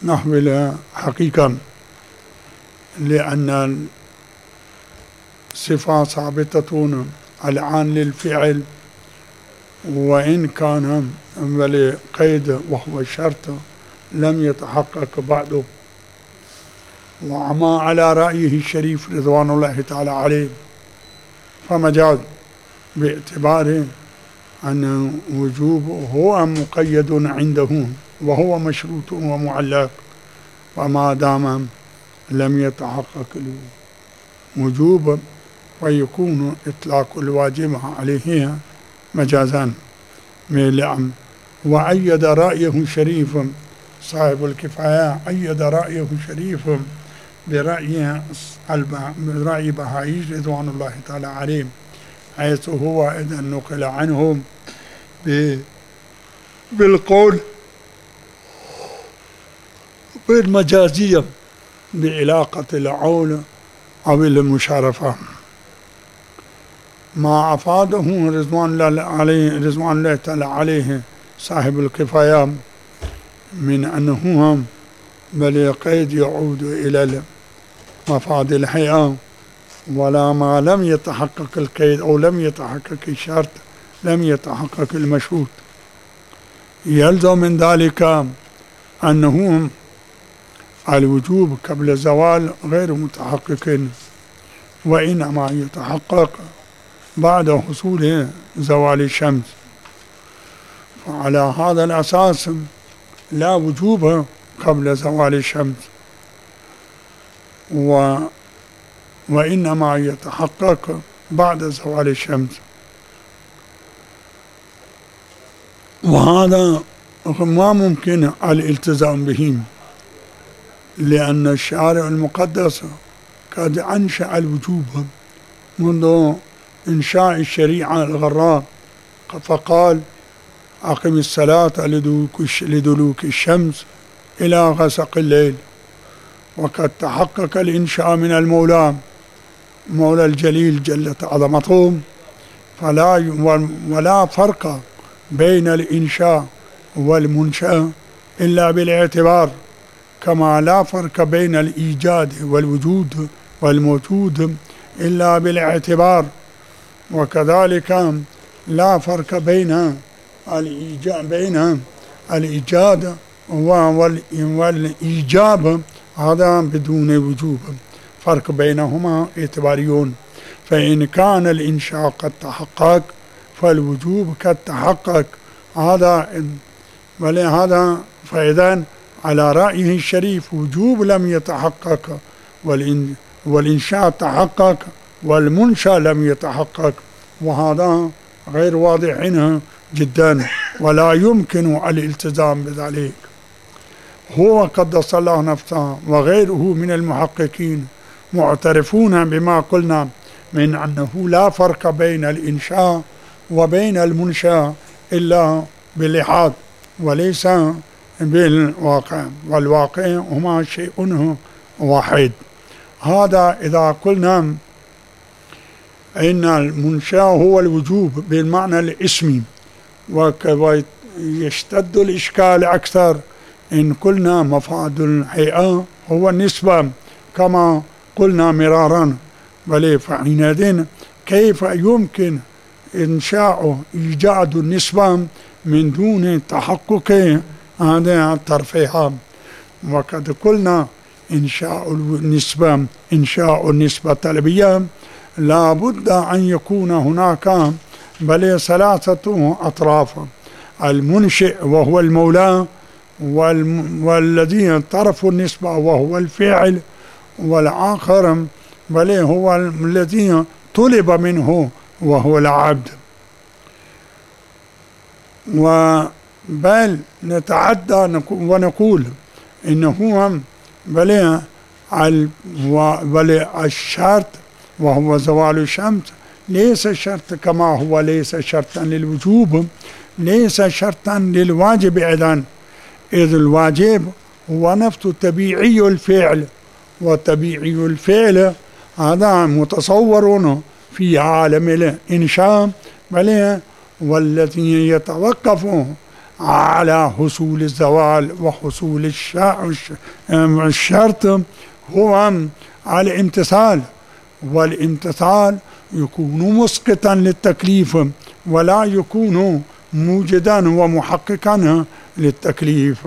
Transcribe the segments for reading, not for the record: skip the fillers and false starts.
نحمل حقيقة، لأن الصفة ثابتة الآن للفعل، وإن كان قيد وهو شرط لم يتحقق بعده. وما على رأيه الشريف رضوان الله تعالى عليه فمجاز، باعتبار أن وجوبه هو مقيد عنده وهو مشروط ومعلق، وما دام لم يتحقق الوجوب ويكون إطلاق الواجب عليه مجازا ميلعا. وأيد رأيه شريف صاحب الكفاية، أيد رأيه شريف برأي بهائي رضوان الله تعالى عليه، حيث هو إذا نقل عنهم بالقول بالمجازية بعلاقة العول أو المشارفة، ما أفاده رضوان الله تعالى عليه صاحب الكفاية من أنه بل قيد يعود إلى مفاد الهيئة، ولا ما لم يتحقق القيد أو لم يتحقق الشرط لم يتحقق المشروط. يلزم من ذلك أنه الوجوب قبل الزوال غير متحقق، وإنما يتحقق بعد حصول زوال الشمس. فعلى هذا الأساس لا وجوب قبل زوال الشمس، وإنما يتحقق بعد زوال الشمس. وهذا ما ممكن الالتزام به، لأن الشارع المقدس قد أنشأ الوجوب منذ إنشاء الشريعة الغراء، فقال: أقم الصلاة لدلوك الشمس إلى غسق الليل. وقد تحقق الإنشاء من المولى الجليل جلت عظمته، ولا فرق بين الإنشاء والمنشأ إلا بالاعتبار، كما لا فرق بين الإيجاد والوجود والموجود إلا بالاعتبار، وكذلك لا فرق بين الإيجاد والإيجاب، هذا بدون وجوب، فرق بينهما اعتباريون. فإن كان الإنشاء قد تحقق فالوجوب قد تحقق، ولهذا فإذا على رأيه الشريف وجوب لم يتحقق، والإنشاء تحقق والمنشأ لم يتحقق، وهذا غير واضح عنه جدا، ولا يمكن الالتزام بذلك. هو قدس الله نفسه وغيره من المحققين معترفون بما قلنا من أنه لا فرق بين الإنشاء وبين المنشأ إلا باللحاظ وليس بالواقع، والواقع هما شيء واحد. هذا إذا قلنا إن المنشأ هو الوجوب بالمعنى الاسمي، ويشتد الإشكال أكثر إن قلنا مفاد الهيئة هو النسبة كما قلنا مرارا، بل فحينئذ كيف يمكن إنشاء إيجاد النسبة من دون تحقق هذا الطرفها؟ وقد قلنا إنشاء النسبة الطلبية لا بد أن يكون هناك بل ثلاثة أطراف: المنشئ وهو المولى، والذي طرف النسبة وهو الفعل، والآخر بل هو الذي طلب منه وهو العبد. بل نتعدى ونقول إنه بل الشرط وهو زوال الشمس ليس شرط كما هو ليس شرطا للوجوب، ليس شرطا للواجب أيضا، إذ الواجب هو نفس طبيعي الفعل، وطبيعي الفعل هذا متصور في عالم الإنشاء، بل والذي يتوقف على حصول الزوال وحصول الشرط هو الامتثال، والامتثال يكون مسقطا للتكليف ولا يكون موجدا ومحققا للتكليف.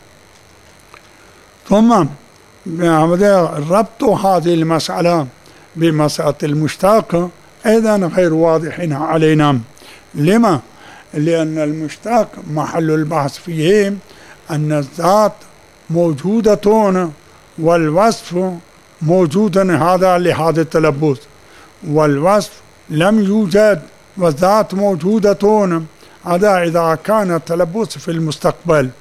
ثم ربط هذه المسألة بمسألة المشتاق أيضا غير واضح علينا. لما؟ لأن المشتاق محل البحث فيه أن الذات موجودة والوصف موجود، هذا لهذا التلبس، والوصف لم يوجد والذات موجودة، هذا إذا كان التلبس في المستقبل،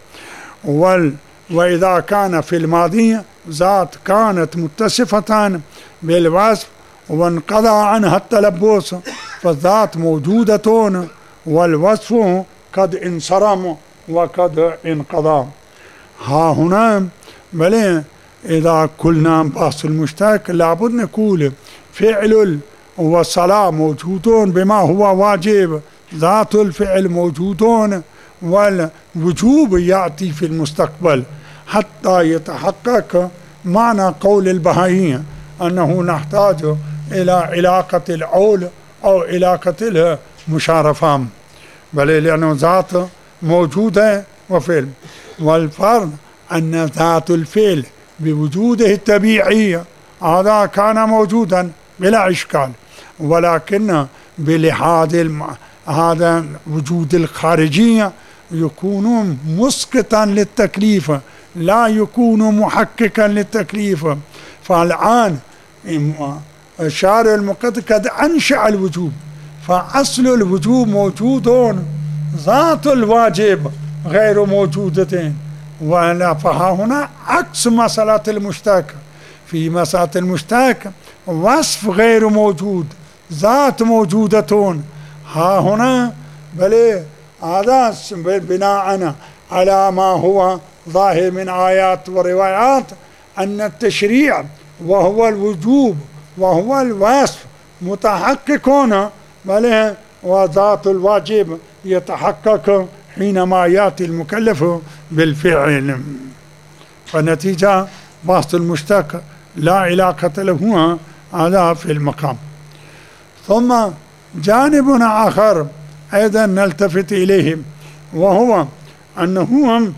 وإذا كان في الماضي ذات كانت متصفة بالوصف وانقضى عنها التلبس فالذات موجودة والوصف قد انصرم وقد انقضى. ها هنا بل إذا قلنا بحث المشتق لابد نقول فعل والصلاة موجودون بما هو واجب، ذات الفعل موجودون، والوجوب يأتي في المستقبل حتى يتحقق معنى قول البهائي أنه نحتاج إلى علاقة العول أو علاقة المشارفة، بل لأنه ذات موجودة وفعل، والفرق أن ذات الفعل بوجوده الطبيعي هذا كان موجودا بلا إشكال، ولكن بلحاظ هذا وجود الخارجية يكون مسقطا للتكليف لا يكون محققا للتكليف. فالآن الشارع المقدس قد أنشأ الوجوب، فأصل الوجوب موجود، ذات الواجب غير موجودة، فها هنا عكس مسألة المشتق. في مسألة المشتق وصف غير موجود، ذات موجودة. ها هنا بل هذا بناء على ما هو ظاهر من آيات وروايات أن التشريع وهو الوجوب وهو الوصف متحققون، بل وذات الواجب يتحقق حينما يأتي المكلف بالفعل. فالنتيجة بحث المشتق لا علاقة له هذا في المقام. ثم جانب آخر أيضا نلتفت إليه، وهو أنه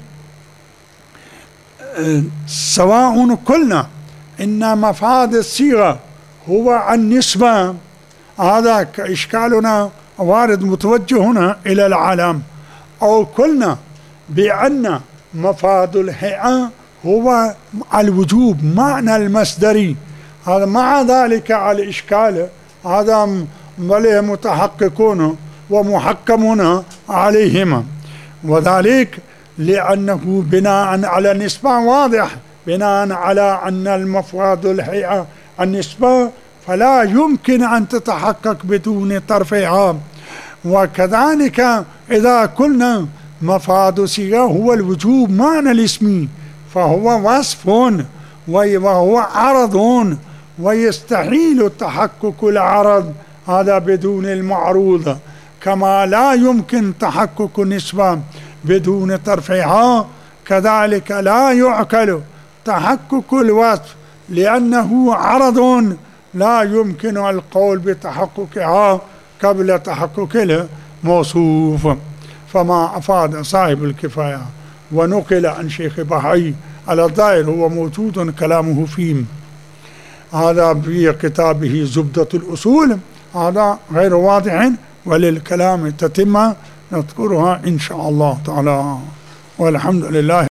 سواء قلنا إن مفاد الصيغة هو النسبة، هذا إشكالنا وارد متوجه هنا إلى العالم، أو قلنا بأن مفاد الهيئة هو الوجوب معنى المصدري، هذا مع ذلك على الإشكال هذا متحققون ومحكمون عليهما، وذلك لأنه بناء على نسبة واضح، بناء على أن المفاد الهيئة النسبة فلا يمكن أن تتحقق بدون طرفها. وكذلك إذا قلنا مفاد صيغة هو الوجوب معنى الاسمي فهو وصف وهو عرض، ويستحيل تحقق العرض هذا بدون المعروض، كما لا يمكن تحقق النسبة بدون طرفها، كذلك لا يعقل تحقق الوصف لأنه عرض لا يمكن القول بتحققها قبل تحقق الموصوف. فما أفاد صاحب الكفاية ونقل عن شيخ بهائي على الظاهر هو موجود كلامه فيه، هذا في كتابه زبدة الأصول، هذا غير واضح، وللكلام تتمة نذكرها إن شاء الله تعالى، والحمد لله.